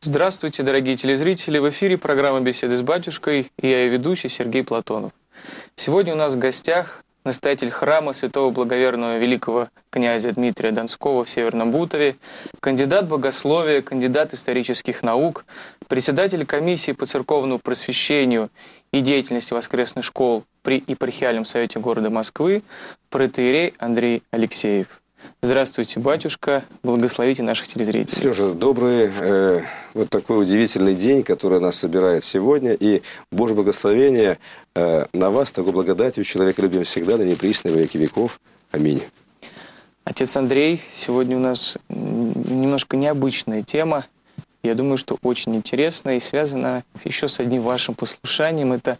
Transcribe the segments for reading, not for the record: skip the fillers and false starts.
Здравствуйте, дорогие телезрители! В эфире программа «Беседы с батюшкой» и я ее ведущий Сергей Платонов. Сегодня у нас в гостях настоятель храма святого благоверного великого князя Дмитрия Донского в Северном Бутове, кандидат богословия, кандидат исторических наук, председатель комиссии по церковному просвещению и деятельности воскресных школ при Епархиальном совете города Москвы, протоиерей Андрей Алексеев. Здравствуйте, батюшка, благословите наших телезрителей. Сережа, добрый вот такой удивительный день, который нас собирает сегодня. И Божье благословение на вас, такой благодатью, человека любим всегда, да не присно во веки веков. Аминь. Отец Андрей, сегодня у нас немножко необычная тема. Я думаю, что очень интересная и связана еще с одним вашим послушанием. Это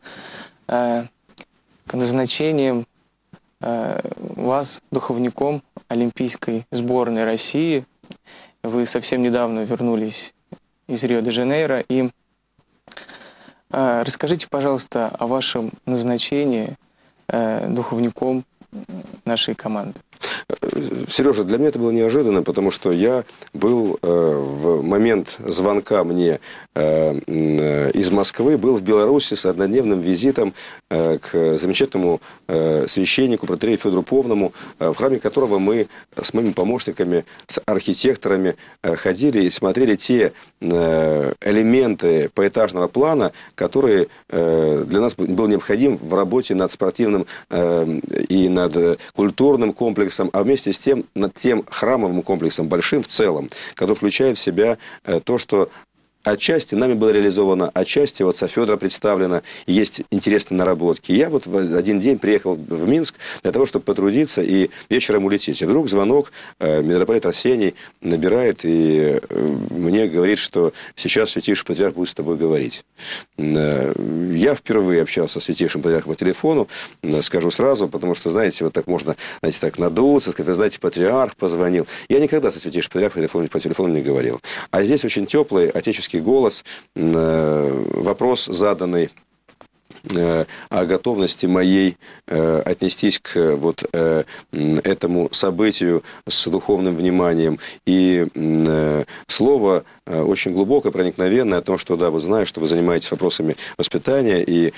назначением вас духовником Олимпийской сборной России. Вы совсем недавно вернулись из Рио-де-Жанейро. И расскажите, пожалуйста, о вашем назначении духовником нашей команды. Сережа, для меня это было неожиданно, потому что я был в момент звонка мне из Москвы, был в Беларуси с однодневным визитом к замечательному священнику, протоиерею Федору Повному, в храме которого мы с моими помощниками, с архитекторами ходили и смотрели те элементы поэтажного плана, которые для нас был необходим в работе над спортивным и над культурным комплексом, а вместе с тем над тем храмовым комплексом большим в целом, который включает в себя то, что отчасти нами было реализовано, отчасти отца Федора представлено, есть интересные наработки. Я вот в один день приехал в Минск для того, чтобы потрудиться и вечером улететь. И вдруг звонок, митрополит Арсений набирает и мне говорит, что сейчас святейший патриарх будет с тобой говорить. Я впервые общался с святейшим патриархом по телефону, скажу сразу, потому что, знаете, вот так можно, знаете, так надуться, сказать, вы знаете, патриарх позвонил. Я никогда со святейшим патриархом по телефону не говорил. А здесь очень теплый отеческий голос, вопрос заданный о готовности моей отнестись к вот этому событию с духовным вниманием. И слово очень глубокое, проникновенное о том, что, да, вы знаете, что вы занимаетесь вопросами воспитания и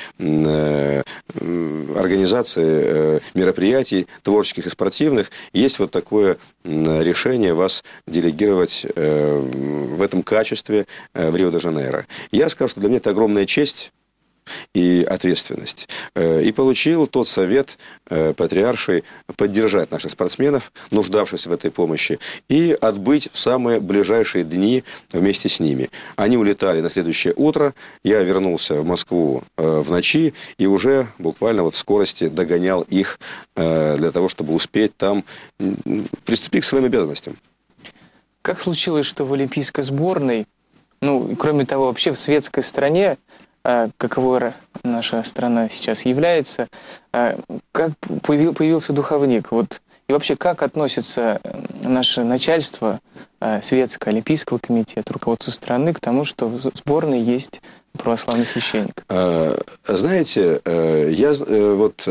организации мероприятий творческих и спортивных. Есть вот такое решение вас делегировать в этом качестве в Рио-де-Жанейро. Я скажу, что для меня это огромная честь и ответственность. И получил тот совет патриарший поддержать наших спортсменов, нуждавшихся в этой помощи, и отбыть в самые ближайшие дни вместе с ними. Они улетали на следующее утро, я вернулся в Москву в ночи и уже буквально вот в скорости догонял их для того, чтобы успеть там приступить к своим обязанностям. Как случилось, что в олимпийской сборной, ну, кроме того, вообще в светской стране, каковой наша страна сейчас является, как появился духовник? Вот, и вообще, как относится наше начальство светское, Олимпийского комитета, руководство страны к тому, что в сборной есть православный священник? Знаете, я вот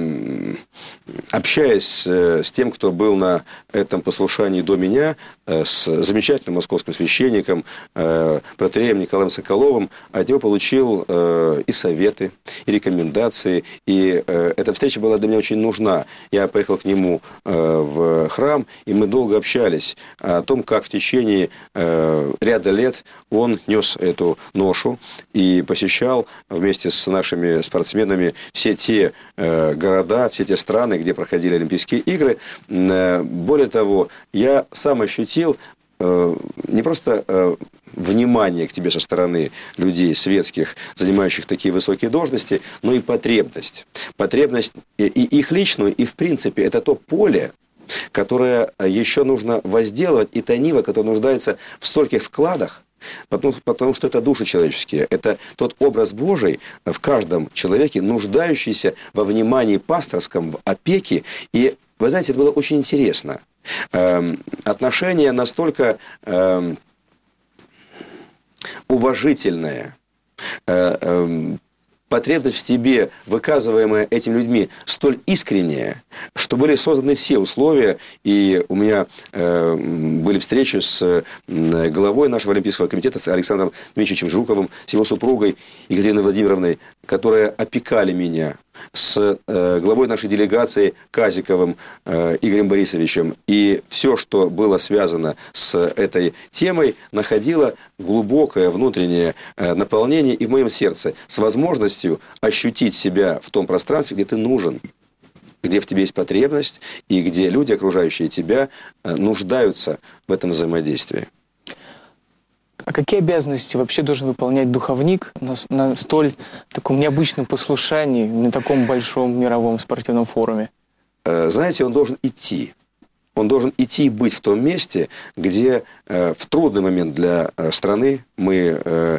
общаясь с тем, кто был на этом послушании до меня, с замечательным московским священником, протоиереем Николаем Соколовым, от него получил и советы, и рекомендации, и эта встреча была для меня очень нужна. Я поехал к нему в храм, и мы долго общались о том, как в течение ряда лет он нес эту ношу и посещал вместе с нашими спортсменами все те города, все те страны, где проходили Олимпийские игры. Более того, я сам ощутил не просто внимание к тебе со стороны людей светских, занимающих такие высокие должности, но и потребность. Потребность и их личную, и в принципе это то поле, которое еще нужно возделывать, и та нива, которая нуждается в стольких вкладах, потому что это души человеческие, это тот образ Божий в каждом человеке, нуждающийся во внимании пасторском, в опеке. И, вы знаете, это было очень интересно. Отношение настолько уважительное, потребность в тебе, выказываемая этими людьми, столь искренняя, что были созданы все условия, и у меня были встречи с главой нашего Олимпийского комитета, с Александром Дмитриевичем Жуковым, с его супругой Екатериной Владимировной, которые опекали меня, с главой нашей делегации Казиковым Игорем Борисовичем. И все, что было связано с этой темой, находило глубокое внутреннее наполнение и в моем сердце, с возможностью ощутить себя в том пространстве, где ты нужен, где в тебе есть потребность и где люди, окружающие тебя, нуждаются в этом взаимодействии. А какие обязанности вообще должен выполнять духовник на столь таком необычном послушании, на таком большом мировом спортивном форуме? Знаете, он должен идти. Он должен идти и быть в том месте, где в трудный момент для страны мы,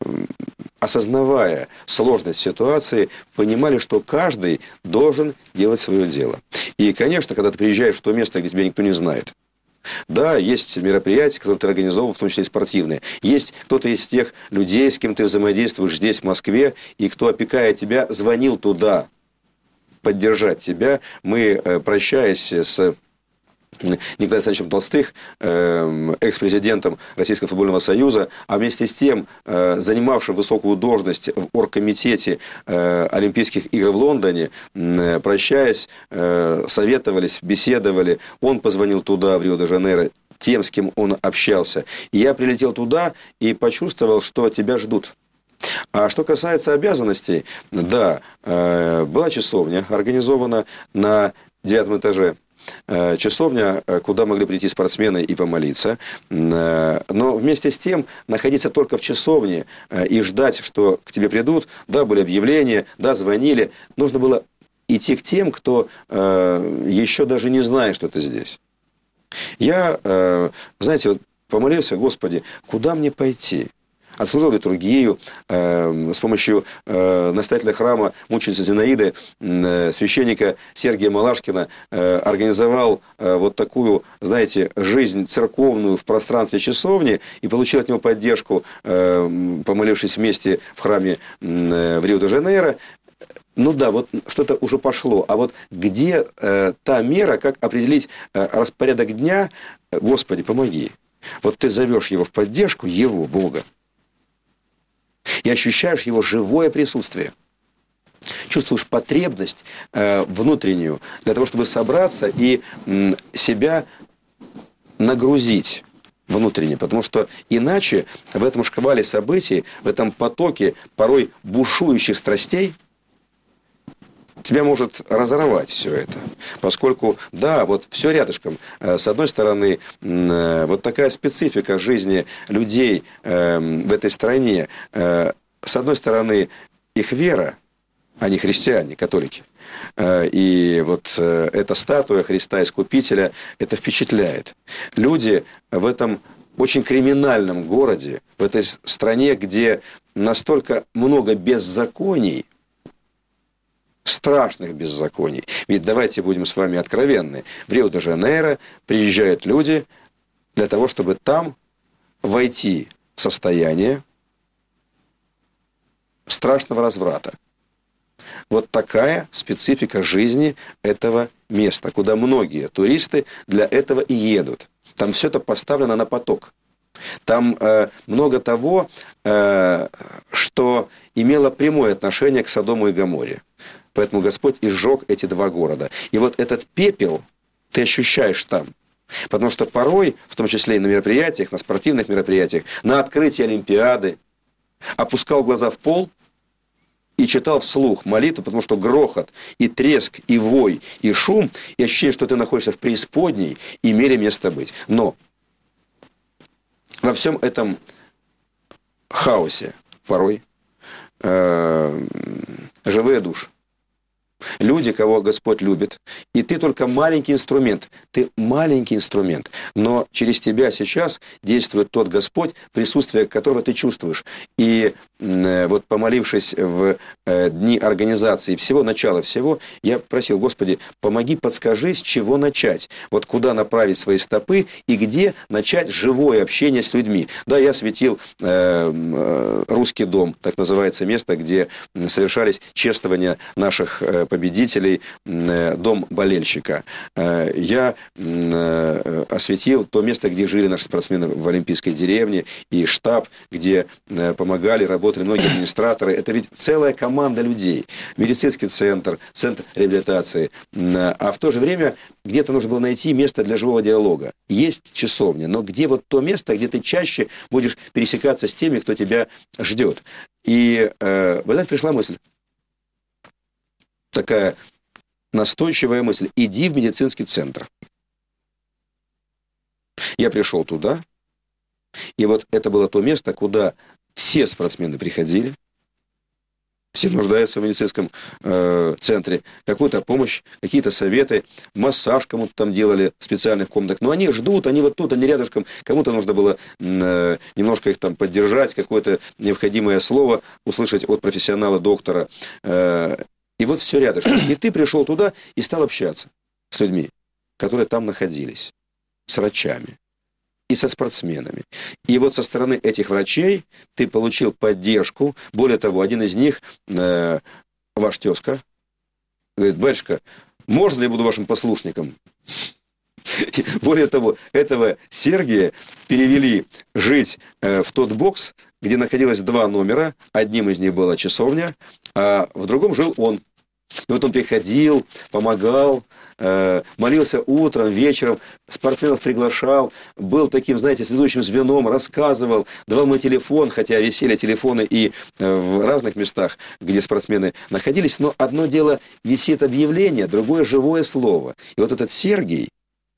осознавая сложность ситуации, понимали, что каждый должен делать свое дело. И, конечно, когда ты приезжаешь в то место, где тебя никто не знает, да, есть мероприятия, которые ты организовал, в том числе и спортивные. Есть кто-то из тех людей, с кем ты взаимодействуешь здесь, в Москве, и кто, опекая тебя, звонил туда поддержать тебя. Мы, прощаясь с Николаем Александровичем Толстых, экс-президентом Российского футбольного союза, а вместе с тем занимавшим высокую должность в оргкомитете Олимпийских игр в Лондоне, прощаясь, советовались, беседовали. Он позвонил туда, в Рио-де-Жанейро, тем, с кем он общался. И я прилетел туда и почувствовал, что тебя ждут. А что касается обязанностей, да, была часовня организована на 9-м этаже. Часовня, куда могли прийти спортсмены и помолиться. Но вместе с тем находиться только в часовне и ждать, что к тебе придут. Да, были объявления, да, звонили. Нужно было идти к тем, кто еще даже не знает, что ты здесь. Я, знаете, вот помолился: Господи, куда мне пойти? Отслужил литургию, с помощью настоятеля храма мученицы Зинаиды, священника Сергия Малашкина, организовал вот такую, знаете, жизнь церковную в пространстве часовни и получил от него поддержку, помолившись вместе в храме в Рио-де-Жанейро. Ну да, вот что-то уже пошло. А вот где та мера, как определить распорядок дня? Господи, помоги. Вот ты зовешь его в поддержку, его, Бога, и ощущаешь его живое присутствие. Чувствуешь потребность внутреннюю для того, чтобы собраться и себя нагрузить внутренне. Потому что иначе в этом шквале событий, в этом потоке порой бушующих страстей тебя может разорвать все это. Поскольку, да, вот все рядышком. С одной стороны, вот такая специфика жизни людей в этой стране. С одной стороны, их вера, они христиане, католики. И вот эта статуя Христа Искупителя, это впечатляет. Люди в этом очень криминальном городе, в этой стране, где настолько много беззаконий, страшных беззаконий. Ведь давайте будем с вами откровенны. В Рио-де-Жанейро приезжают люди для того, чтобы там войти в состояние страшного разврата. Вот такая специфика жизни этого места, куда многие туристы для этого и едут. Там все это поставлено на поток. Там много того, что имело прямое отношение к Содому и Гоморре. Поэтому Господь и сжег эти два города. И вот этот пепел ты ощущаешь там. Потому что порой, в том числе и на мероприятиях, на спортивных мероприятиях, на открытии Олимпиады, опускал глаза в пол и читал вслух молитву, потому что грохот, и треск, и вой, и шум, и ощущение, что ты находишься в преисподней, имели место быть. Но во всем этом хаосе порой живые души. Люди, кого Господь любит, и ты только маленький инструмент. Ты маленький инструмент, но через тебя сейчас действует тот Господь, присутствие которого ты чувствуешь. И вот помолившись в дни организации всего, начала всего, я просил: Господи, помоги, подскажи, с чего начать, вот куда направить свои стопы и где начать живое общение с людьми. Да, я светил «Русский дом», так называется место, где совершались чествования наших победителей, дом болельщика. Я осветил то место, где жили наши спортсмены в Олимпийской деревне, и штаб, где помогали, работали многие администраторы. Это ведь целая команда людей. Медицинский центр, центр реабилитации. А в то же время где-то нужно было найти место для живого диалога. Есть часовня, но где вот то место, где ты чаще будешь пересекаться с теми, кто тебя ждет. И, вы знаете, пришла мысль. Такая настойчивая мысль. Иди в медицинский центр. Я пришел туда, и вот это было то место, куда все спортсмены приходили, все нуждаются в медицинском центре, какую-то помощь, какие-то советы, массаж кому-то там делали в специальных комнатах. Но они ждут, они вот тут, они рядышком, кому-то нужно было немножко их там поддержать, какое-то необходимое слово услышать от профессионала, доктора. И вот все рядышком. И ты пришел туда и стал общаться с людьми, которые там находились, с врачами и со спортсменами. И вот со стороны этих врачей ты получил поддержку. Более того, один из них, ваш тезка, говорит: батюшка, можно я буду вашим послушником? Более того, этого Сергия перевели жить в тот бокс, где находилось 2 номера. Одним из них была часовня, а в другом жил он. И вот он приходил, помогал, молился утром, вечером, спортсменов приглашал, был таким, знаете, связующим звеном, рассказывал, давал мой телефон, хотя висели телефоны и в разных местах, где спортсмены находились. Но одно дело висит объявление, другое живое слово. И вот этот Сергий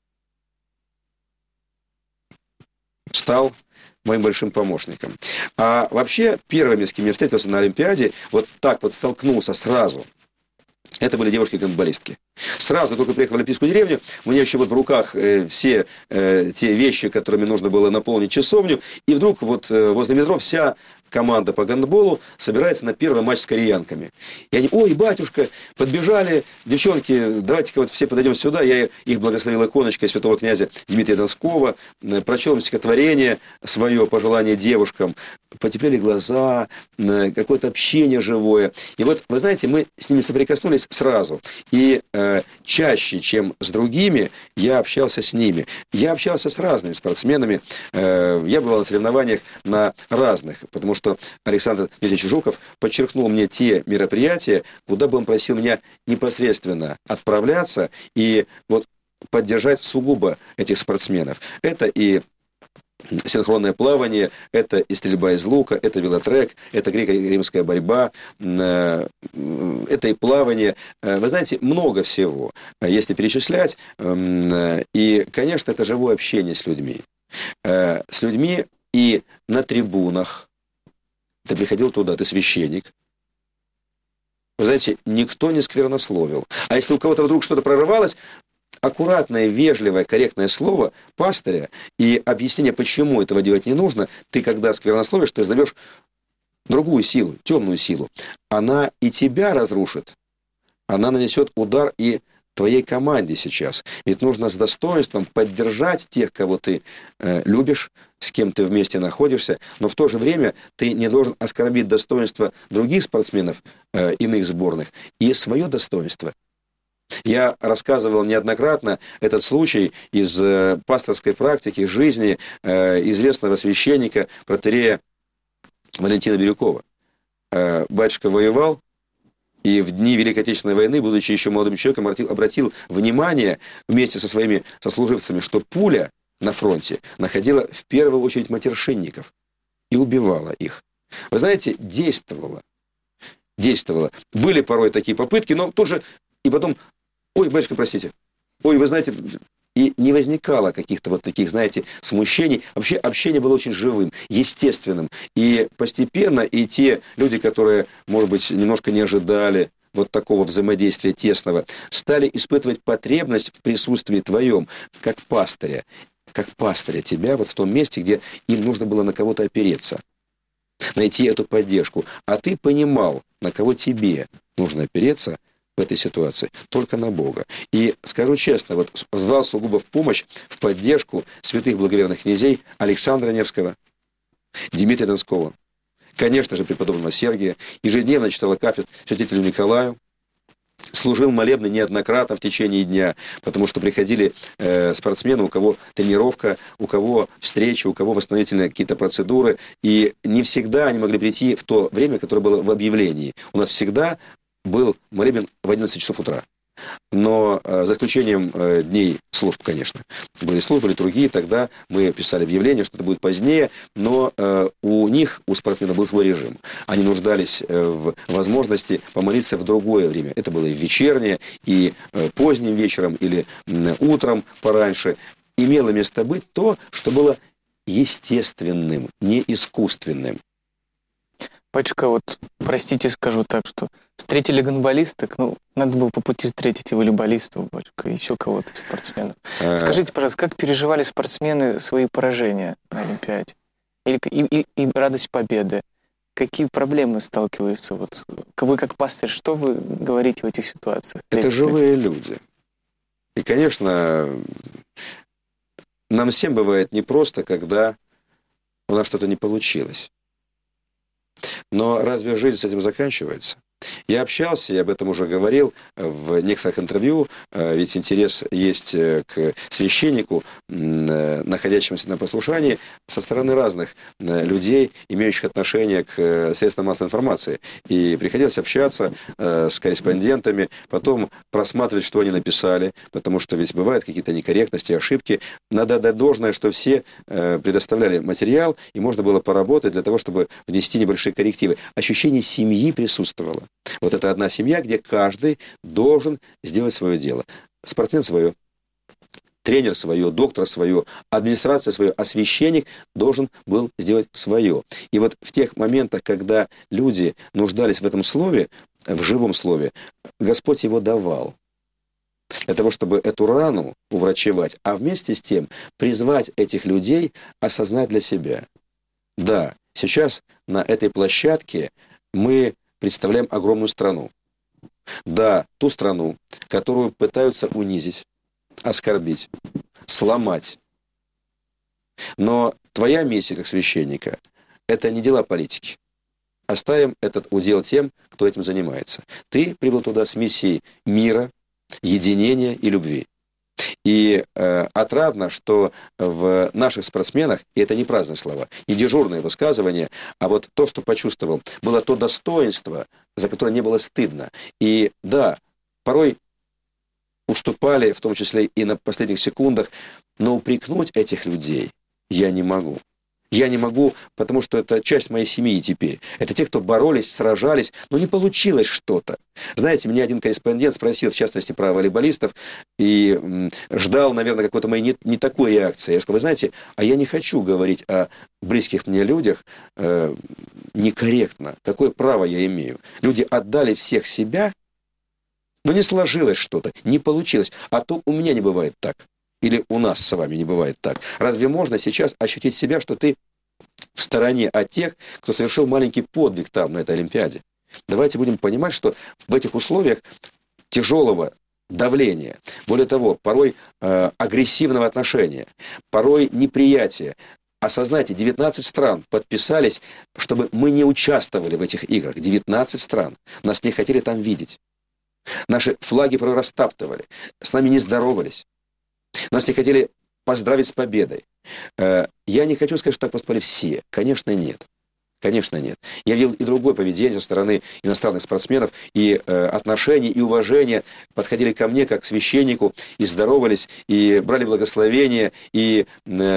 стал моим большим помощником. А вообще, первыми, с кем я встретился на Олимпиаде, вот так вот столкнулся сразу, это были девушки-гандболистки. Сразу только приехал в Олимпийскую деревню, у меня еще вот в руках все те вещи, которыми нужно было наполнить часовню, и вдруг вот возле метро вся команда по гандболу собирается на первый матч с кореянками. И они: ой, батюшка, подбежали, девчонки, давайте-ка вот все подойдем сюда. Я их благословил иконочкой святого князя Дмитрия Донского, прочел им стихотворение, свое пожелание девушкам. Потеплели глаза, какое-то общение живое. И вот, вы знаете, мы с ними соприкоснулись сразу. И чаще, чем с другими, я общался с ними. Я общался с разными спортсменами. Я бывал на соревнованиях на разных, потому что Александр Дмитриевич Жуков подчеркнул мне те мероприятия, куда бы он просил меня непосредственно отправляться и вот поддержать сугубо этих спортсменов. Это и синхронное плавание, это и стрельба из лука, это велотрек, это греко-римская борьба, это и плавание. Вы знаете, много всего, если перечислять. И, конечно, это живое общение с людьми. С людьми и на трибунах. Ты приходил туда, ты священник. Вы знаете, никто не сквернословил. А если у кого-то вдруг что-то прорывалось, аккуратное, вежливое, корректное слово пастыря и объяснение, почему этого делать не нужно, ты, когда сквернословишь, ты зовешь другую силу, темную силу. Она и тебя разрушит, она нанесет удар и твоей команде сейчас. Ведь нужно с достоинством поддержать тех, кого ты любишь, с кем ты вместе находишься, но в то же время ты не должен оскорбить достоинство других спортсменов иных сборных и свое достоинство. Я рассказывал неоднократно этот случай из пасторской практики, жизни известного священника, протоиерея Валентина Бирюкова. Батюшка воевал, и в дни Великой Отечественной войны, будучи еще молодым человеком, обратил внимание вместе со своими сослуживцами, что пуля на фронте находила в первую очередь матершинников и убивала их. Вы знаете, действовало. Были порой такие попытки, но тут же, и потом: ой, батюшка, простите, ой, вы знаете, и не возникало каких-то вот таких, знаете, смущений. Вообще общение было очень живым, естественным. И постепенно и те люди, которые, может быть, немножко не ожидали вот такого взаимодействия тесного, стали испытывать потребность в присутствии твоем, как пастыря тебя вот в том месте, где им нужно было на кого-то опереться. найти эту поддержку. А ты понимал, на кого тебе нужно опереться в этой ситуации, только на Бога. И скажу честно, вот звал сугубо в помощь, в поддержку святых благоверных князей Александра Невского, Дмитрия Донского, конечно же, преподобного Сергия, ежедневно читал кафедру святителю Николаю, служил молебны неоднократно в течение дня, потому что приходили спортсмены, у кого тренировка, у кого встречи, у кого восстановительные какие-то процедуры, и не всегда они могли прийти в то время, которое было в объявлении. У нас всегда был молебен в 11 часов утра. Но за исключением дней служб, конечно. Были службы литургии, тогда мы писали объявление, что это будет позднее, но у них, у спортсменов, был свой режим. Они нуждались в возможности помолиться в другое время. Это было и вечернее, и поздним вечером, или утром пораньше. Имело место быть то, что было естественным, не искусственным. Батюшка, вот, простите, скажу так, что встретили гандболисток, ну, надо было по пути встретить и волейболистов, батюшка, и еще кого-то из спортсменов. Скажите, пожалуйста, как переживали спортсмены свои поражения на Олимпиаде? И радость победы? Какие проблемы сталкиваются? Вот, вы как пастырь, что вы говорите в этих ситуациях? Это живые люди. И, конечно, нам всем бывает непросто, когда у нас что-то не получилось. Но разве жизнь с этим заканчивается? Я общался, я об этом уже говорил в некоторых интервью, ведь интерес есть к священнику, находящемуся на послушании, со стороны разных людей, имеющих отношение к средствам массовой информации. И приходилось общаться с корреспондентами, потом просматривать, что они написали, потому что ведь бывают какие-то некорректности, ошибки. Надо отдать должное, что все предоставляли материал, и можно было поработать для того, чтобы внести небольшие коррективы. Ощущение семьи присутствовало. Вот это одна семья, где каждый должен сделать свое дело. Спортсмен свое, тренер свое, доктор свое, администрация свое, а священник должен был сделать свое. И вот в тех моментах, когда люди нуждались в этом слове, в живом слове, Господь его давал. Для того, чтобы эту рану уврачевать, а вместе с тем призвать этих людей осознать для себя. Да, сейчас на этой площадке мы представляем огромную страну. Да, ту страну, которую пытаются унизить, оскорбить, сломать. Но твоя миссия как священника – это не дела политики. Оставим этот удел тем, кто этим занимается. Ты прибыл туда с миссией мира, единения и любви. И отрадно, что в наших спортсменах, и это не праздные слова, не дежурные высказывания, а вот то, что почувствовал, было то достоинство, за которое не было стыдно. И да, порой уступали, в том числе и на последних секундах, но упрекнуть этих людей я не могу. Я не могу, потому что это часть моей семьи теперь. Это те, кто боролись, сражались, но не получилось что-то. Знаете, меня один корреспондент спросил, в частности, про волейболистов, и ждал, наверное, какой-то моей не такой реакции. Я сказал, вы знаете, а я не хочу говорить о близких мне людях некорректно. Какое право я имею? Люди отдали всех себя, но не сложилось что-то, не получилось. А то у меня не бывает так. Или у нас с вами не бывает так. Разве можно сейчас ощутить себя, что ты в стороне от тех, кто совершил маленький подвиг там, на этой Олимпиаде? Давайте будем понимать, что в этих условиях тяжелого давления, более того, порой агрессивного отношения, порой неприятия. Осознайте, 19 стран подписались, чтобы мы не участвовали в этих играх. 19 стран. Нас не хотели там видеть. Наши флаги порой растаптывали. С нами не здоровались. Нас не хотели поздравить с победой. Я не хочу сказать, что так поступали все. Конечно, нет. Конечно, нет. Я видел и другое поведение со стороны иностранных спортсменов, и отношения, и уважения подходили ко мне как к священнику, и здоровались, и брали благословение, и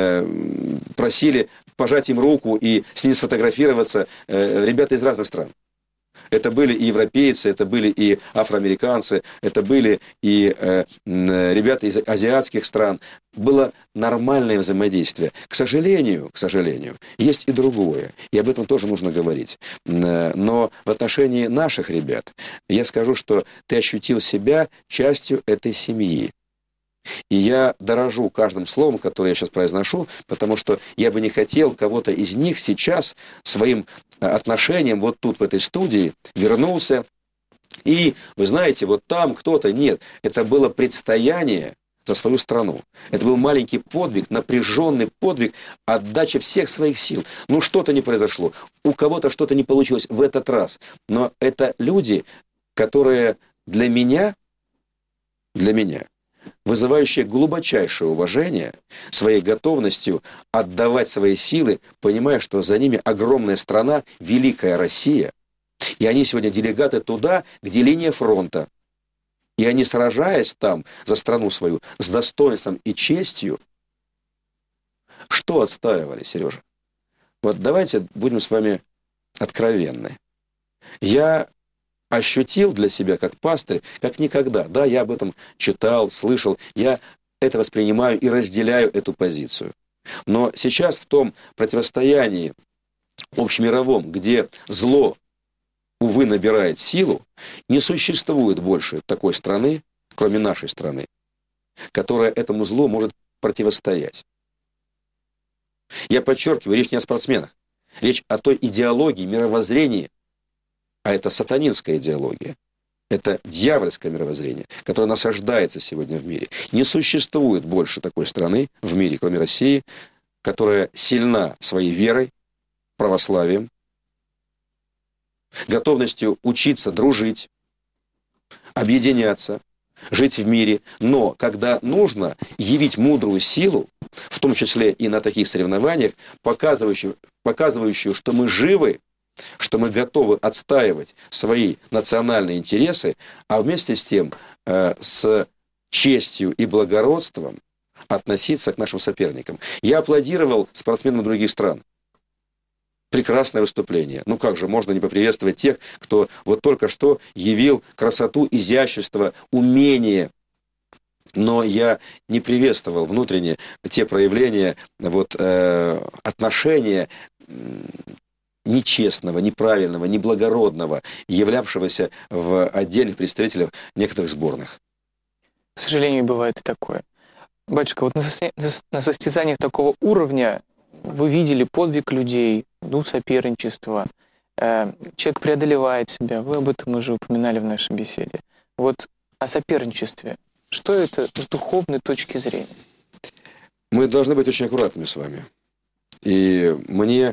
просили пожать им руку, и с ними сфотографироваться. Ребята из разных стран. Это были и европейцы, это были и афроамериканцы, это были и ребята из азиатских стран. Было нормальное взаимодействие. К сожалению, есть и другое. И об этом тоже нужно говорить. Но в отношении наших ребят я скажу, что ты ощутил себя частью этой семьи. И я дорожу каждым словом, которое я сейчас произношу, потому что я бы не хотел кого-то из них сейчас своим отношением вот тут, в этой студии, вернулся. И, вы знаете, вот там кто-то, нет, это было предстояние за свою страну. Это был маленький подвиг, напряженный подвиг, отдача всех своих сил. Ну, что-то не произошло, у кого-то что-то не получилось в этот раз. Но это люди, которые для меня, вызывающие глубочайшее уважение своей готовностью отдавать свои силы, понимая, что за ними огромная страна, великая Россия, и они сегодня делегаты туда, где линия фронта. И они, сражаясь там за страну свою с достоинством и честью, что отстаивали, Сережа? Вот давайте будем с вами откровенны. Я ощутил для себя как пастырь, как никогда. Да, я об этом читал, слышал, я это воспринимаю и разделяю эту позицию. Но сейчас в том противостоянии общемировом, где зло, увы, набирает силу, не существует больше такой страны, кроме нашей страны, которая этому злу может противостоять. Я подчеркиваю, речь не о спортсменах, речь о той идеологии, мировоззрении, а это сатанинская идеология, это дьявольское мировоззрение, которое насаждается сегодня в мире. Не существует больше такой страны в мире, кроме России, которая сильна своей верой, православием, готовностью учиться, дружить, объединяться, жить в мире. Но когда нужно явить мудрую силу, в том числе и на таких соревнованиях, показывающую, что мы живы, что мы готовы отстаивать свои национальные интересы, а вместе с тем с честью и благородством относиться к нашим соперникам. Я аплодировал спортсменам других стран. Прекрасное выступление. Ну как же, можно не поприветствовать тех, кто вот только что явил красоту, изящество, умение. Но я не приветствовал внутренне те проявления отношения нечестного, неправильного, неблагородного, являвшегося в отдельных представителях некоторых сборных. К сожалению, бывает и такое. Батюшка, вот на состязаниях такого уровня вы видели подвиг людей, соперничество. Человек преодолевает себя. Вы об этом уже упоминали в нашей беседе. Вот о соперничестве. Что это с духовной точки зрения? Мы должны быть очень аккуратными с вами. И мне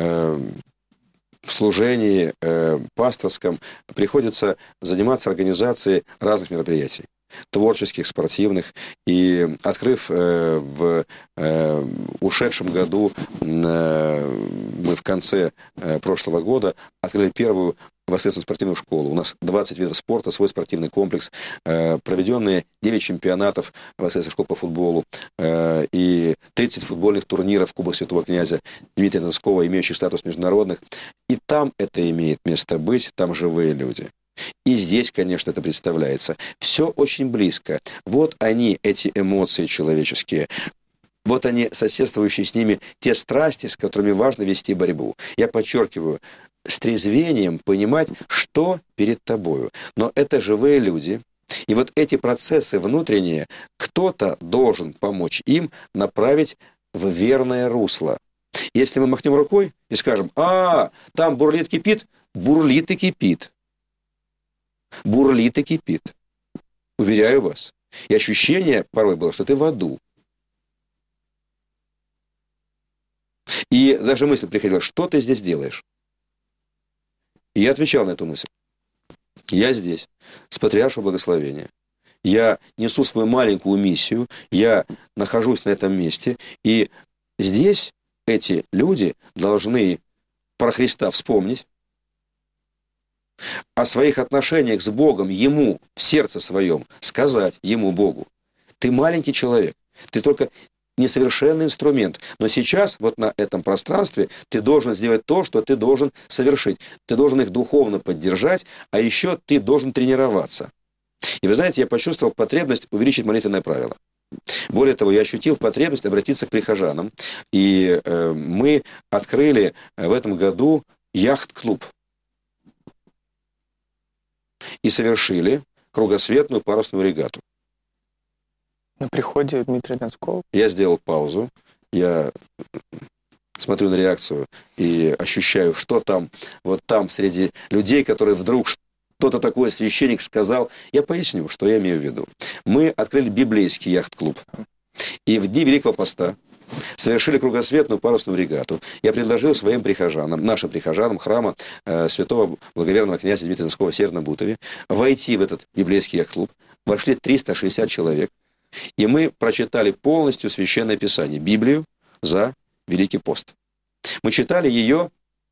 в служении пасторском приходится заниматься организацией разных мероприятий, творческих, спортивных. И открыв в ушедшем году, мы в конце прошлого года открыли первую воскресную спортивную школу. У нас 20 видов спорта, свой спортивный комплекс, проведенные 9 чемпионатов воскресных школ по футболу и 30 футбольных турниров Кубок Святого Князя Дмитрия Донского, имеющих статус международных. И там это имеет место быть, там живые люди. И здесь, конечно, это представляется. Все очень близко. Вот они, эти эмоции человеческие. Вот они, соседствующие с ними, те страсти, с которыми важно вести борьбу. Я подчеркиваю, с трезвением понимать, что перед тобою. Но это живые люди. И вот эти процессы внутренние, кто-то должен помочь им направить в верное русло. Если мы махнем рукой и скажем: там бурлит, кипит, бурлит и кипит. Бурлит и кипит. Уверяю вас. И ощущение порой было, что ты в аду. И даже мысль приходила: что ты здесь делаешь? И я отвечал на эту мысль. Я здесь, с патриаршего благословения. Я несу свою маленькую миссию, я нахожусь на этом месте, и здесь эти люди должны про Христа вспомнить, о своих отношениях с Богом, Ему в сердце своем сказать, Ему, Богу: ты маленький человек, ты только несовершенный инструмент, но сейчас вот на этом пространстве ты должен сделать то, что ты должен совершить. Ты должен их духовно поддержать, а еще ты должен тренироваться. И вы знаете, я почувствовал потребность увеличить молитвенное правило. Более того, я ощутил потребность обратиться к прихожанам, и мы открыли в этом году яхт-клуб и совершили кругосветную парусную регату. на приходе Дмитрия Донского? Я сделал паузу, я смотрю на реакцию и ощущаю, что там, вот там, среди людей, которые вдруг что-то такое священник сказал. Я поясню, что я имею в виду. Мы открыли библейский яхт-клуб. И в дни Великого Поста совершили кругосветную парусную регату. Я предложил своим прихожанам, нашим прихожанам храма святого благоверного князя Дмитрия Донского в Северном Бутове войти в этот библейский яхт-клуб. Вошли 360 человек. И мы прочитали полностью Священное Писание, Библию, за Великий пост. Мы читали ее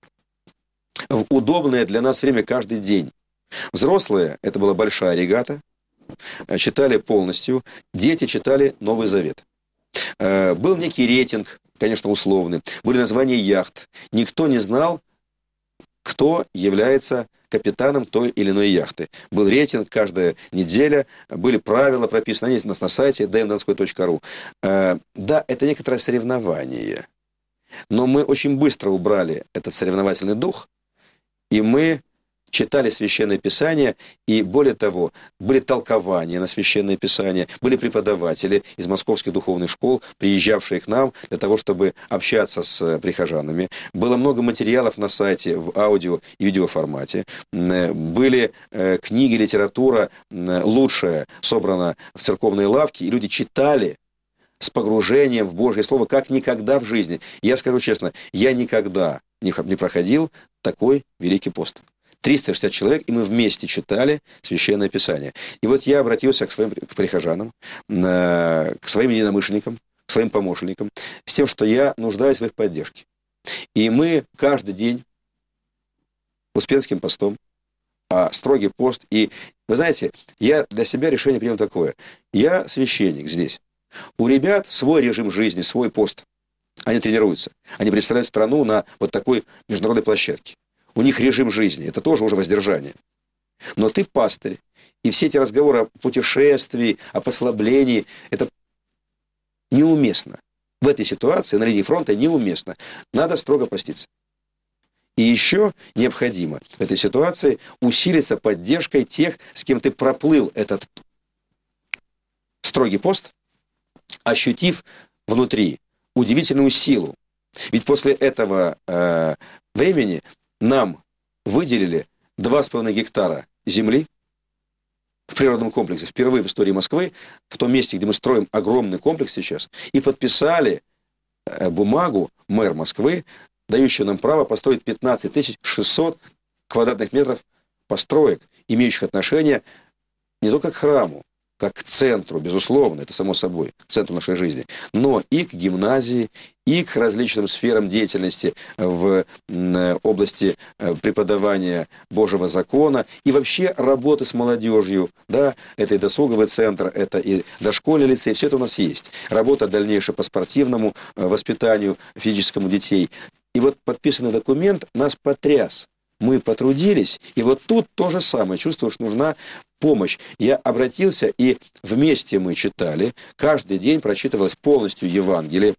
в удобное для нас время каждый день. Взрослые, это была большая регата, читали полностью, дети читали Новый Завет. Был некий рейтинг, конечно, условный, были названия яхт. Никто не знал, кто является капитаном той или иной яхты. Был рейтинг каждая неделя, были правила прописаны, они у нас на сайте dmdonskoy.ru. Да, это некоторое соревнование, но мы очень быстро убрали этот соревновательный дух, и мы читали Священное Писание, и более того, были толкования на Священное Писание, были преподаватели из московских духовных школ, приезжавшие к нам для того, чтобы общаться с прихожанами. Было много материалов на сайте в аудио и видеоформате. Были книги, литература лучшая собрана в церковной лавке, и люди читали с погружением в Божье Слово, как никогда в жизни. Я скажу честно, я никогда не проходил такой Великий пост. 360 человек, и мы вместе читали Священное Писание. И вот я обратился к своим прихожанам, к своим единомышленникам, к своим помощникам, с тем, что я нуждаюсь в их поддержке. И мы каждый день Успенским постом, строгий пост, и, вы знаете, я для себя решение принял такое. Я священник здесь. У ребят свой режим жизни, свой пост. Они тренируются. Они представляют страну на вот такой международной площадке. У них режим жизни. Это тоже уже воздержание. Но ты пастырь. И все эти разговоры о путешествии, о послаблении, это неуместно. В этой ситуации на линии фронта неуместно. Надо строго поститься. И еще необходимо в этой ситуации усилиться поддержкой тех, с кем ты проплыл этот строгий пост, ощутив внутри удивительную силу. Ведь после этого времени нам выделили 2,5 гектара земли в природном комплексе, впервые в истории Москвы, в том месте, где мы строим огромный комплекс сейчас, и подписали бумагу мэр Москвы, дающую нам право построить 15 600 квадратных метров построек, имеющих отношение не только к храму, как к центру, безусловно, это само собой, к центру нашей жизни, но и к гимназии, и к различным сферам деятельности в области преподавания Божьего закона, и вообще работы с молодежью, да, это и досуговый центр, это и дошкольный лицей, все это у нас есть. Работа дальнейшая по спортивному воспитанию физическому детей. И вот подписанный документ нас потряс. Мы потрудились, и вот тут то же самое, чувствую, что нужна помощь. Я обратился, и вместе мы читали, каждый день прочитывалось полностью Евангелие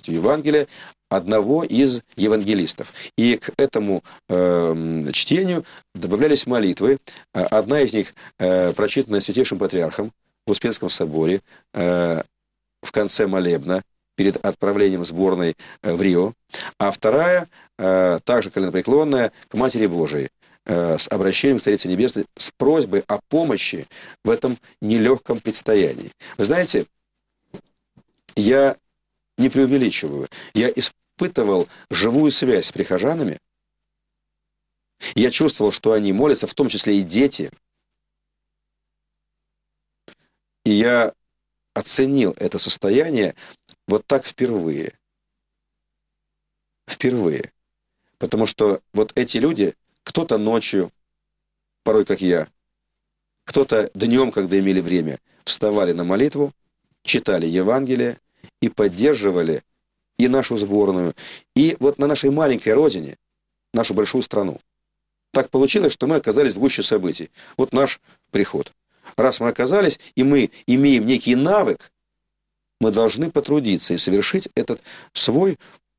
одного из евангелистов. И к этому чтению добавлялись молитвы. Одна из них прочитанная Святейшим Патриархом в Успенском соборе в конце молебна, перед отправлением сборной в Рио, а вторая, также коленопреклонная, к Матери Божией, с обращением к Царице Небесной, с просьбой о помощи в этом нелегком предстоянии. Вы знаете, я не преувеличиваю, я испытывал живую связь с прихожанами, я чувствовал, что они молятся, в том числе и дети, и я оценил это состояние вот так впервые. Впервые. Потому что вот эти люди, кто-то ночью, порой как я, кто-то днем, когда имели время, вставали на молитву, читали Евангелие и поддерживали и нашу сборную, и вот на нашей маленькой родине, нашу большую страну. Так получилось, что мы оказались в гуще событий. Вот наш приход. Раз мы оказались, и мы имеем некий навык, мы должны потрудиться и совершить этот свой,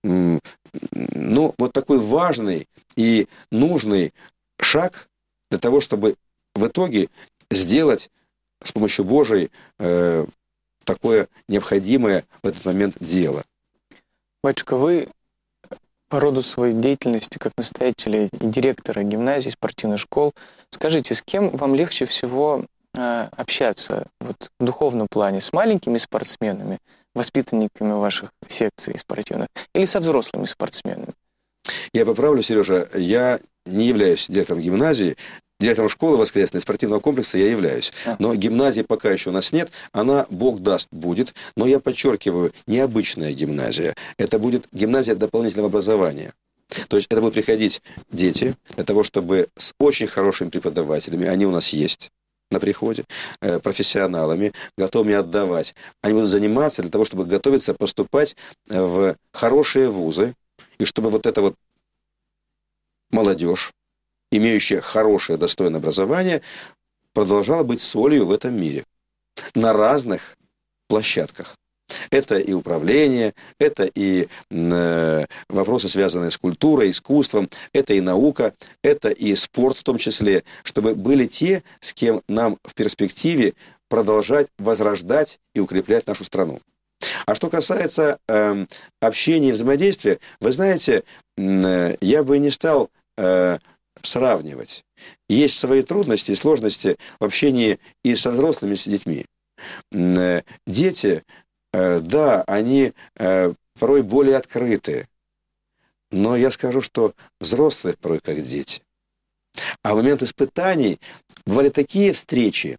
вот такой важный и нужный шаг для того, чтобы в итоге сделать с помощью Божией такое необходимое в этот момент дело. Батюшка, вы по роду своей деятельности, как настоятеля и директора гимназий, спортивных школ, скажите, с кем вам легче всего общаться вот, в духовном плане? С маленькими спортсменами, воспитанниками ваших секций спортивных, или со взрослыми спортсменами? Я поправлю, Сережа, я не являюсь директором гимназии. Директором школы воскресной спортивного комплекса я являюсь. Но гимназии пока еще у нас нет. Она, Бог даст, будет. Но я подчеркиваю, необычная гимназия. Это будет гимназия дополнительного образования. То есть это будут приходить дети для того, чтобы с очень хорошими преподавателями, они у нас есть на приходе, профессионалами, готовыми отдавать. Они будут заниматься для того, чтобы готовиться поступать в хорошие вузы. И чтобы вот эта вот молодежь, имеющая хорошее, достойное образование, продолжала быть солью в этом мире. На разных площадках. Это и управление, это и вопросы, связанные с культурой, искусством, это и наука, это и спорт в том числе, чтобы были те, с кем нам в перспективе продолжать возрождать и укреплять нашу страну. А что касается общения и взаимодействия, вы знаете, я бы не стал сравнивать. Есть свои трудности и сложности в общении и со взрослыми, и с детьми. Дети, да, они порой более открыты, но я скажу, что взрослые порой как дети. А в момент испытаний бывали такие встречи,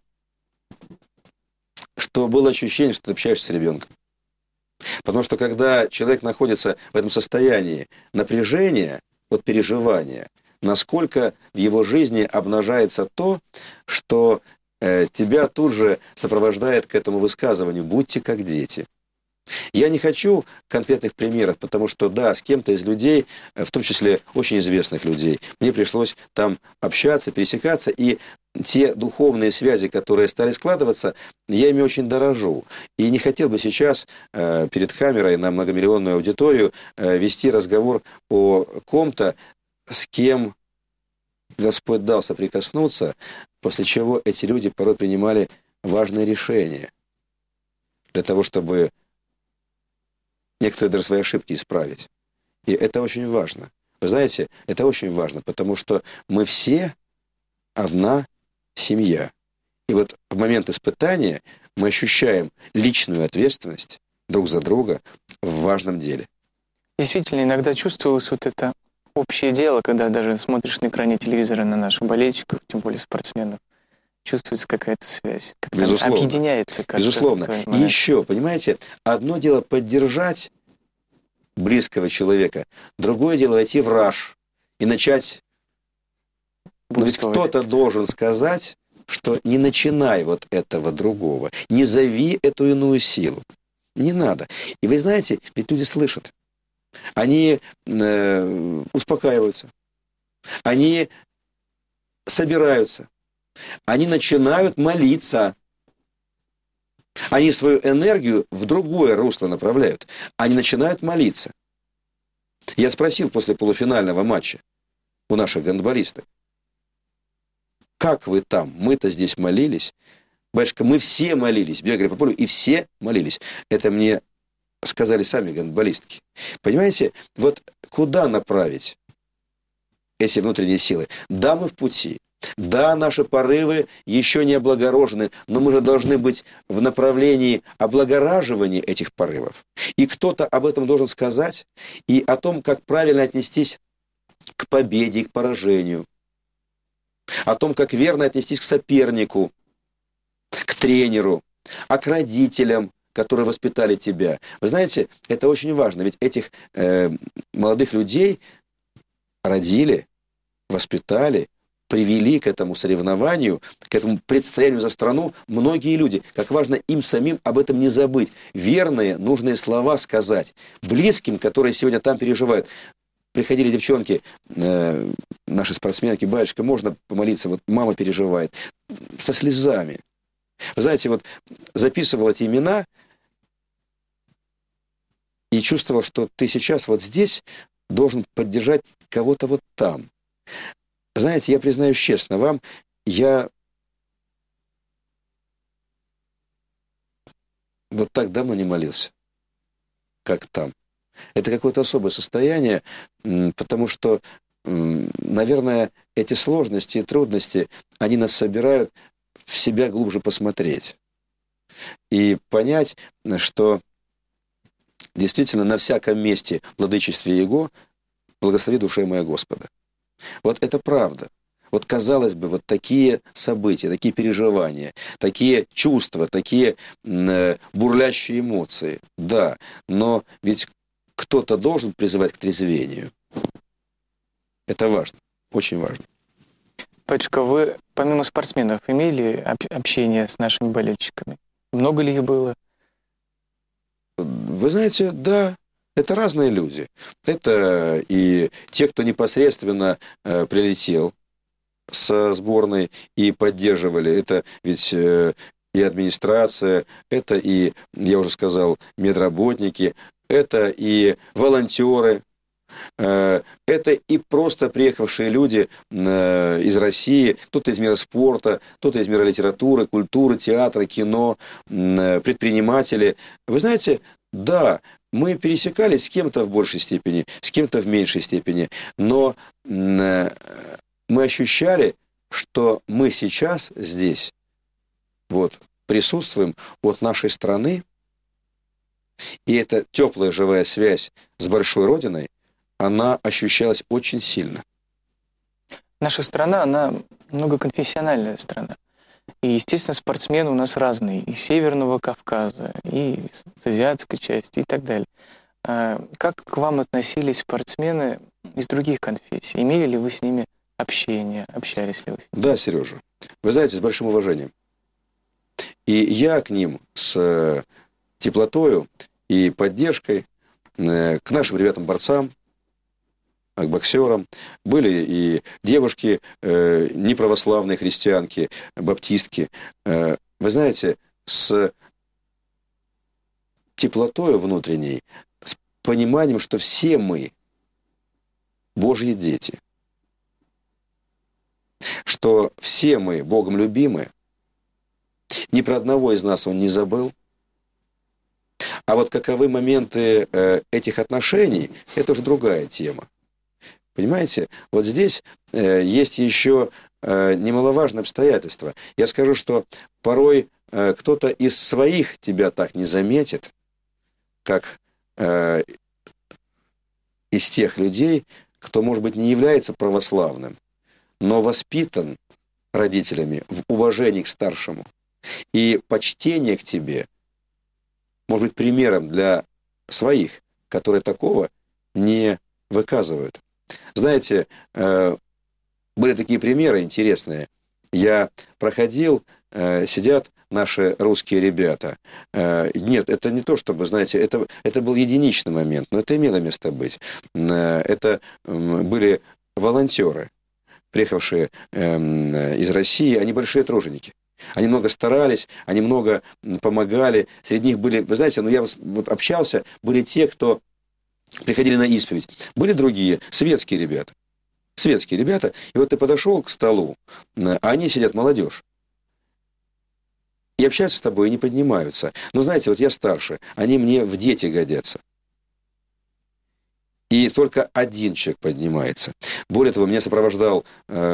что было ощущение, что ты общаешься с ребенком. Потому что когда человек находится в этом состоянии напряжения, от переживания, насколько в его жизни обнажается то, что тебя тут же сопровождает к этому высказыванию «будьте как дети». Я не хочу конкретных примеров, потому что, да, с кем-то из людей, в том числе очень известных людей, мне пришлось там общаться, пересекаться, и те духовные связи, которые стали складываться, я ими очень дорожу. И не хотел бы сейчас перед камерой на многомиллионную аудиторию вести разговор о ком-то, с кем Господь дал соприкоснуться, после чего эти люди порой принимали важные решения для того, чтобы некоторые даже свои ошибки исправить. И это очень важно. Вы знаете, это очень важно, потому что мы все одна семья. И вот в момент испытания мы ощущаем личную ответственность друг за друга в важном деле. Действительно, иногда чувствовалось вот это общее дело, когда даже смотришь на экране телевизора на наших болельщиков, тем более спортсменов, чувствуется какая-то связь. Как-то объединяется. Безусловно. И еще, понимаете, одно дело поддержать близкого человека, другое дело войти в раж и начать... Но ведь кто-то должен сказать, что не начинай вот этого другого, не зови эту иную силу. Не надо. И вы знаете, ведь люди слышат. Они успокаиваются. Они собираются. Они начинают молиться. Они свою энергию в другое русло направляют. Они начинают молиться. Я спросил после полуфинального матча у наших гандболистов: как вы там? Мы-то здесь молились. Батюшка, мы все молились. Бегали по полю, и все молились. Это мне сказали сами гандболистки. Понимаете, вот куда направить эти внутренние силы? Да, мы в пути. Да, наши порывы еще не облагорожены, но мы же должны быть в направлении облагораживания этих порывов. И кто-то об этом должен сказать, и о том, как правильно отнестись к победе и к поражению, о том, как верно отнестись к сопернику, к тренеру, а к родителям, которые воспитали тебя. Вы знаете, это очень важно, ведь этих молодых людей родили, воспитали, привели к этому соревнованию, к этому предстоянию за страну многие люди. Как важно им самим об этом не забыть. Верные, нужные слова сказать близким, которые сегодня там переживают. Приходили девчонки, наши спортсменки: батюшка, можно помолиться? Вот мама переживает. Со слезами. Вы знаете, вот записывал эти имена и чувствовал, что ты сейчас вот здесь должен поддержать кого-то вот там. Знаете, я признаюсь честно вам, я вот так давно не молился, как там. Это какое-то особое состояние, потому что, наверное, эти сложности и трудности, они нас собирают в себя глубже посмотреть и понять, что действительно на всяком месте владычестве Его благослови душе моя Господа. Вот это правда. Вот, казалось бы, вот такие события, такие переживания, такие чувства, такие бурлящие эмоции. Да, но ведь кто-то должен призывать к трезвению. Это важно, очень важно. Батюшка, вы помимо спортсменов имели общение с нашими болельщиками? Много ли их было? Вы знаете, да, это разные люди. Это и те, кто непосредственно прилетел со сборной и поддерживали. Это ведь и администрация, это и, я уже сказал, медработники, это и волонтеры, это и просто приехавшие люди из России, кто-то из мира спорта, кто-то из мира литературы, культуры, театра, кино, предприниматели. Вы знаете, да, мы пересекались с кем-то в большей степени, с кем-то в меньшей степени, но мы ощущали, что мы сейчас здесь вот присутствуем от нашей страны, и эта теплая живая связь с большой Родиной, она ощущалась очень сильно. Наша страна, она многоконфессиональная страна. И, естественно, спортсмены у нас разные. Из Северного Кавказа, и из азиатской части, и так далее. Как к вам относились спортсмены из других конфессий? Имели ли вы с ними общение? Общались ли вы с ними? Да, Сережа. Вы знаете, с большим уважением. И я к ним с теплотою и поддержкой, к нашим ребятам-борцам, к боксерам. Были и девушки, неправославные христианки, баптистки. Вы знаете, с теплотой внутренней, с пониманием, что все мы Божьи дети, что все мы Богом любимы, ни про одного из нас Он не забыл. А вот каковы моменты этих отношений, это уже другая тема. Понимаете, вот здесь есть еще немаловажное обстоятельство. Я скажу, что порой кто-то из своих тебя так не заметит, как из тех людей, кто, может быть, не является православным, но воспитан родителями в уважении к старшему. И почтение к тебе может быть примером для своих, которые такого не выказывают. Знаете, были такие примеры интересные. Я проходил, сидят наши русские ребята. Нет, это не то, чтобы, знаете, это был единичный момент, но это имело место быть. Это были волонтеры, приехавшие из России, они большие труженики. Они много старались, они много помогали. Среди них были, вы знаете, я вот общался, были те, кто приходили на исповедь. Были другие, светские ребята. Светские ребята. И вот ты подошел к столу, а они сидят, молодежь. И общаются с тобой, и не поднимаются. Но знаете, вот я старше, они мне в дети годятся. И только один человек поднимается. Более того, меня сопровождал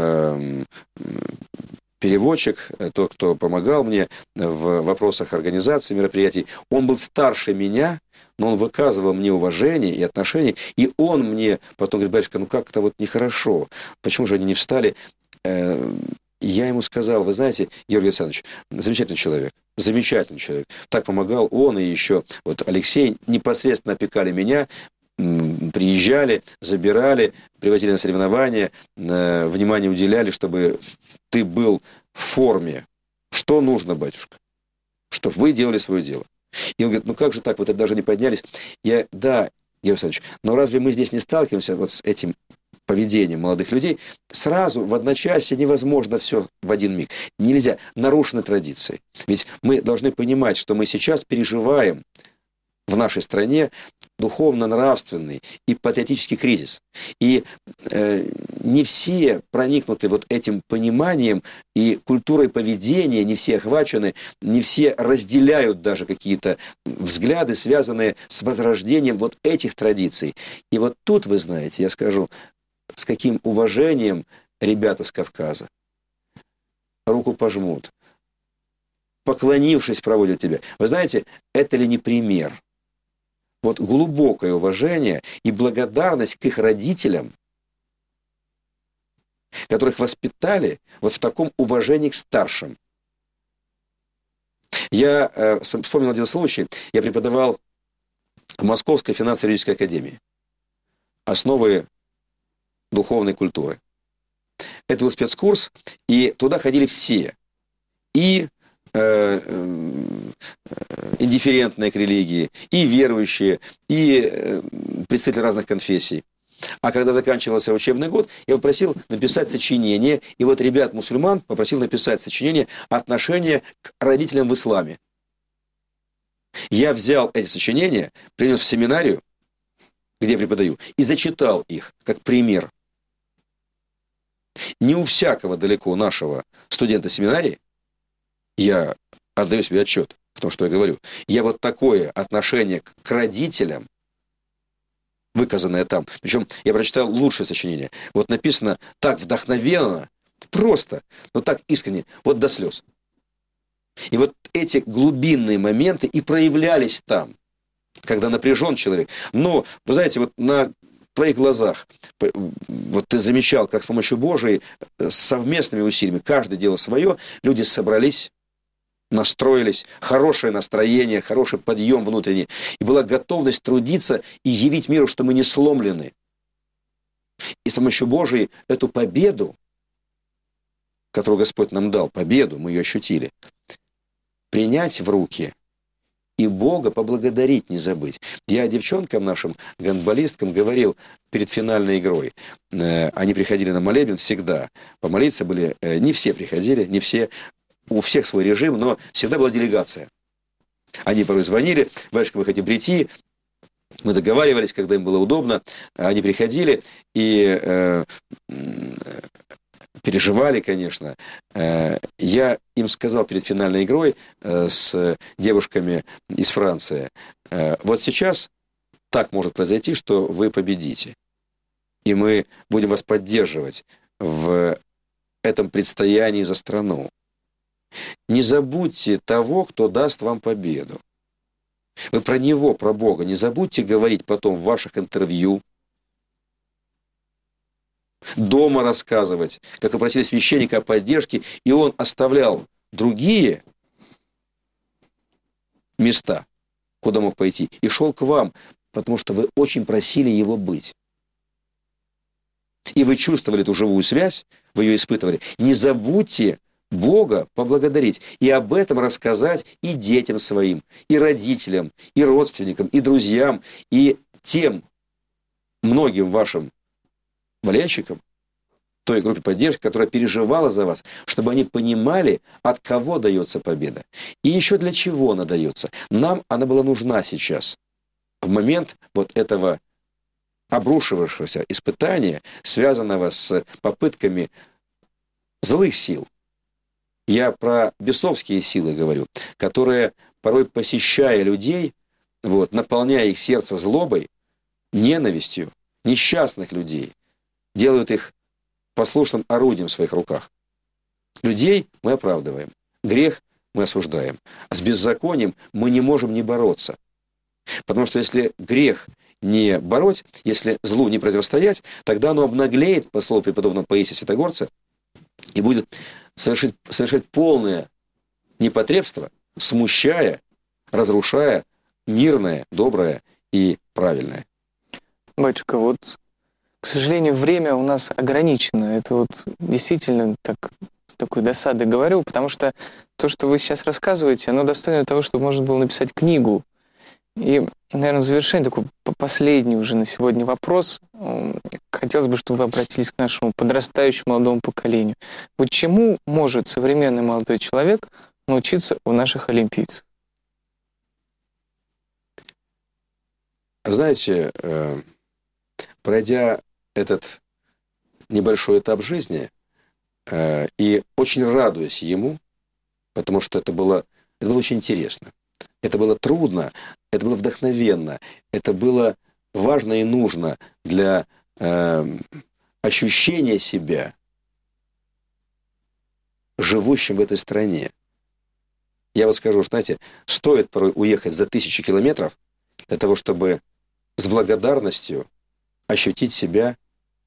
переводчик, тот, кто помогал мне в вопросах организации мероприятий. Он был старше меня, но он выказывал мне уважение и отношение. И он мне потом говорит: батюшка, как-то вот нехорошо. Почему же они не встали? Я ему сказал: вы знаете, Георгий Александрович, замечательный человек. Так помогал он и еще вот Алексей, непосредственно опекали меня, приезжали, забирали, привозили на соревнования, внимание уделяли, чтобы ты был в форме. Что нужно, батюшка? Чтобы вы делали свое дело. И он говорит: как же так, вот это даже не поднялись. Да, Георгий Александрович, но разве мы здесь не сталкиваемся вот с этим поведением молодых людей? Сразу в одночасье невозможно все в один миг. Нельзя, нарушены традиции. Ведь мы должны понимать, что мы сейчас переживаем в нашей стране духовно-нравственный и патриотический кризис. И не все проникнуты вот этим пониманием и культурой поведения, не все охвачены, не все разделяют даже какие-то взгляды, связанные с возрождением вот этих традиций. И вот тут, вы знаете, я скажу, с каким уважением ребята с Кавказа руку пожмут, поклонившись, проводят тебя. Вы знаете, это ли не пример? Вот глубокое уважение и благодарность к их родителям, которых воспитали вот в таком уважении к старшим. Я вспомнил один случай. Я преподавал в Московской финансово-юридической академии основы духовной культуры. Это был спецкурс, и туда ходили все. И индифферентные к религии, и верующие, и представители разных конфессий. А когда заканчивался учебный год, я попросил написать сочинение, и вот ребят-мусульман попросил написать сочинение «Отношение к родителям в исламе». Я взял эти сочинения, принес в семинарию, где я преподаю, и зачитал их как пример. Не у всякого далеко нашего студента семинарии, я отдаю себе отчет в том, что я говорю, я вот такое отношение к родителям, выказанное там, причем я прочитал лучшее сочинение, вот написано так вдохновенно, просто, но так искренне, вот до слез. И вот эти глубинные моменты и проявлялись там, когда напряжен человек. Но, вы знаете, вот на твоих глазах, вот ты замечал, как с помощью Божией, совместными усилиями, каждый делал свое, люди собрались, настроились, хорошее настроение, хороший подъем внутренний, и была готовность трудиться и явить миру, что мы не сломлены. И с помощью Божией эту победу, которую Господь нам дал, победу, мы ее ощутили, принять в руки и Бога поблагодарить не забыть. Я девчонкам нашим, гандболисткам, говорил перед финальной игрой. Они приходили на молебен всегда. Помолиться были, не все приходили, не все, у всех свой режим, но всегда была делегация. Они порой звонили: «Батюшка, вы хотите прийти?» Мы договаривались, когда им было удобно. Они приходили и переживали, конечно. Я им сказал перед финальной игрой с девушками из Франции: вот сейчас так может произойти, что вы победите. И мы будем вас поддерживать в этом предстоянии за страну. Не забудьте того, кто даст вам победу. Вы про Него, про Бога не забудьте говорить потом в ваших интервью, дома рассказывать, как вы просили священника о поддержке, и он оставлял другие места, куда мог пойти, и шел к вам, потому что вы очень просили его быть. И вы чувствовали эту живую связь, вы ее испытывали. Не забудьте Бога поблагодарить и об этом рассказать и детям своим, и родителям, и родственникам, и друзьям, и тем многим вашим болельщикам, той группе поддержки, которая переживала за вас, чтобы они понимали, от кого дается победа. И еще для чего она дается. Нам она была нужна сейчас, в момент вот этого обрушивавшегося испытания, связанного с попытками злых сил. Я про бесовские силы говорю, которые, порой посещая людей, вот, наполняя их сердце злобой, ненавистью, несчастных людей, делают их послушным орудием в своих руках. Людей мы оправдываем, грех мы осуждаем, а с беззаконием мы не можем не бороться. Потому что если грех не бороть, если злу не противостоять, тогда оно обнаглеет, по слову преподобного Паисия Святогорца, и будет совершать полное непотребство, смущая, разрушая мирное, доброе и правильное. Батюшка, вот, к сожалению, время у нас ограничено. Это вот действительно так, с такой досадой говорю, потому что то, что вы сейчас рассказываете, оно достойно того, чтобы можно было написать книгу. И, наверное, в завершение такой последний уже на сегодня вопрос. Хотелось бы, чтобы вы обратились к нашему подрастающему молодому поколению. Вот чему может современный молодой человек научиться у наших олимпийцев? Знаете, пройдя этот небольшой этап жизни и очень радуясь ему, потому что это было очень интересно, это было трудно, это было вдохновенно, это было важно и нужно для ощущения себя живущим в этой стране. Я вот скажу, знаете, стоит порой уехать за 1000 километров для того, чтобы с благодарностью ощутить себя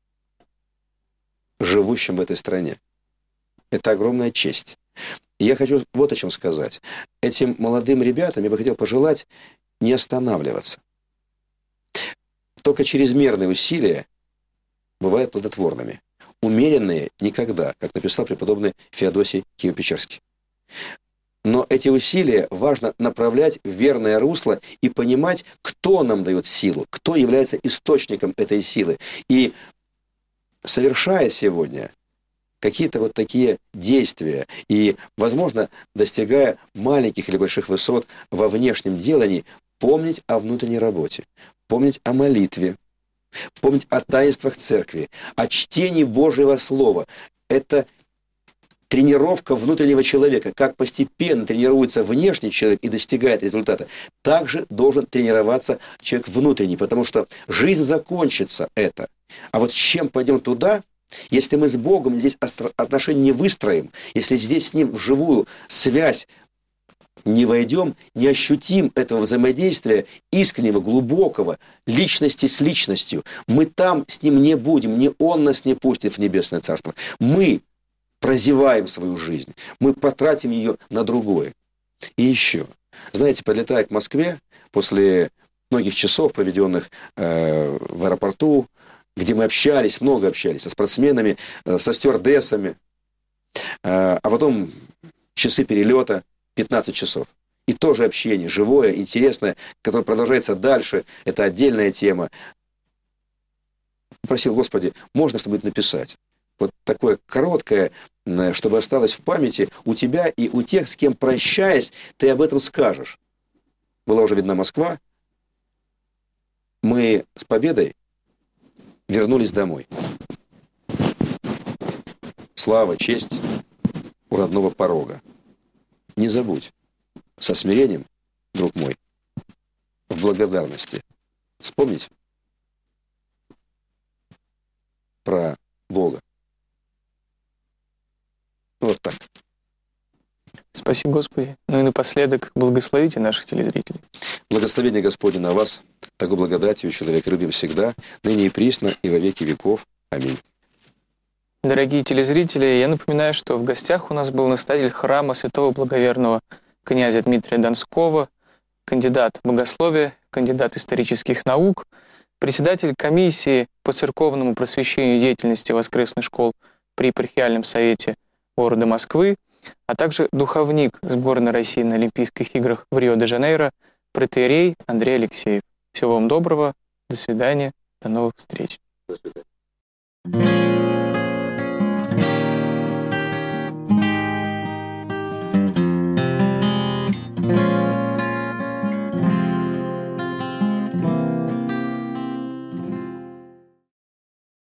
живущим в этой стране. Это огромная честь. И я хочу вот о чем сказать. Этим молодым ребятам я бы хотел пожелать не останавливаться. Только чрезмерные усилия бывают плодотворными. Умеренные никогда, как написал преподобный Феодосий Киево-Печерский. Но эти усилия важно направлять в верное русло и понимать, кто нам дает силу, кто является источником этой силы. И совершая сегодня какие-то вот такие действия и, возможно, достигая маленьких или больших высот во внешнем делании, помнить о внутренней работе, помнить о молитве, помнить о таинствах церкви, о чтении Божьего Слова. Это тренировка внутреннего человека. Как постепенно тренируется внешний человек и достигает результата, также должен тренироваться человек внутренний, потому что жизнь закончится это. А вот с чем пойдем туда, если мы с Богом здесь отношения не выстроим, если здесь с Ним вживую связь не войдем, не ощутим этого взаимодействия искреннего, глубокого, личности с личностью, мы там с Ним не будем, не Он нас не пустит в Небесное Царство. Мы прозеваем свою жизнь, мы потратим ее на другое. И еще, знаете, подлетая к Москве, после многих часов, проведенных в аэропорту, где мы общались, много общались со спортсменами, со стюардессами, а потом часы перелета, 15 часов. И тоже общение, живое, интересное, которое продолжается дальше, это отдельная тема. Попросил, Господи, можно что-нибудь написать? Вот такое короткое, чтобы осталось в памяти у тебя и у тех, с кем, прощаясь, ты об этом скажешь. Была уже видна Москва. Мы с победой вернулись домой. Слава, честь у родного порога. Не забудь, со смирением, друг мой, в благодарности вспомнить про Бога. Вот так. Спасибо, Господи. Ну и напоследок благословите наших телезрителей. Благословение Господне на вас, того благодатью человеколюбием всегда, ныне и присно, и во веки веков. Аминь. Дорогие телезрители, я напоминаю, что в гостях у нас был настоятель храма святого благоверного князя Дмитрия Донского, кандидат богословия, кандидат исторических наук, председатель комиссии по церковному просвещению и деятельности воскресных школ при епархиальном совете города Москвы, а также духовник сборной России на Олимпийских играх в Рио-де-Жанейро, протоиерей Андрей Алексеев. Всего вам доброго, до свидания, до новых встреч. До свидания.